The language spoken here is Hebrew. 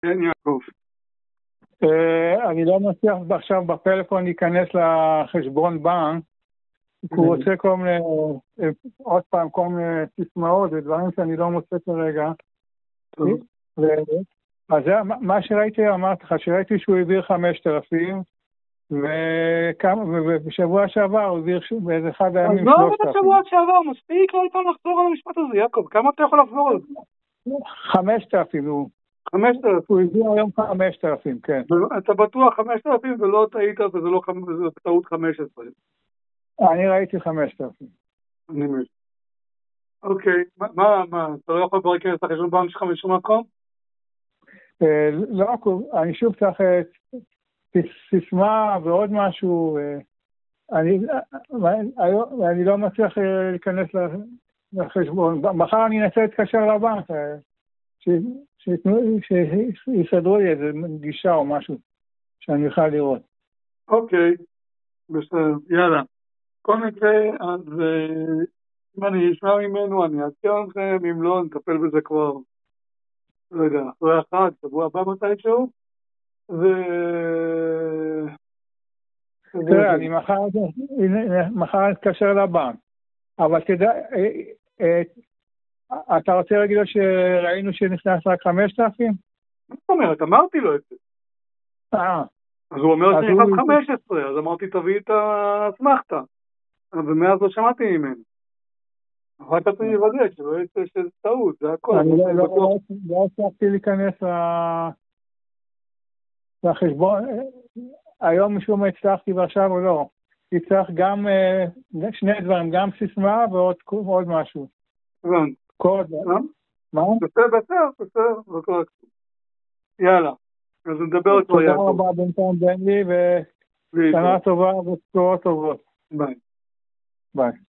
כן, יעקב. אני לא מצליח עכשיו בפלאפון להיכנס לחשבון בנק, כי הוא רוצה כל מיני, עוד פעם, כל מיני סיסמאות ודברים שאני לא מוצא כרגע. אז זה מה שראיתי, אמרתי לך, שראיתי שהוא העביר 5,000, ובשבוע שעבר הוא העביר באיזה אחד הימים 3,000. לא, בשבוע שעבר, מספיק לא איתנו לחזור על המשפט הזה, יעקב, כמה אתה יכול לחזור על זה? 5,000 הוא. 5,000. הוא העביר היום 5,000, כן. אתה בטוח 5,000 ולא טעית, וזה לא טעות 15. אני ראיתי 5,000. אני מבין. אוקיי, מה, אתה לא יכול כבר להיכנס לחשבון בנק שלך משום מקום? לא, אני שוב צריך סיסמה ועוד משהו, אני לא מצליח להיכנס לחשבון. מחר אני אנסה להתקשר לבנק, שיסדרו לי איזה גישה או משהו שאני אוכל לראות. אוקיי, בסדר, יאללה. כל מקרה, אז אם אני אשמע ממנו, אני אעדכן אתכם, אם לא, נטפל בזה כבר, לא יודע, אחרי אחד, שבוע הבא מתישהו, תראה, אני מחר אתקשר לבנק, אבל תדע, אתה רוצה להגיד לו שראינו שנכנס רק 5,000? מה זאת אומרת? אמרתי לו את זה. אז הוא אומר שנכנס 15, אז אמרתי תביא את האסמכתה, ומאז לא שמעתי ממנו. רק אתה יוודא שלא יצא שזה טעות, זה הכל. אני לא הצלחתי להיכנס לחשבון, היום משום מה הצלחתי ועכשיו או לא. הצלח גם שני דברים, גם סיסמה ועוד משהו. קוד. מה? בסדר, לא קורה. יאללה, אז נדבר כבר יעקב. תודה רבה בינתיים בן לי, ושנה טובה וסקורות טובות. ביי. ביי.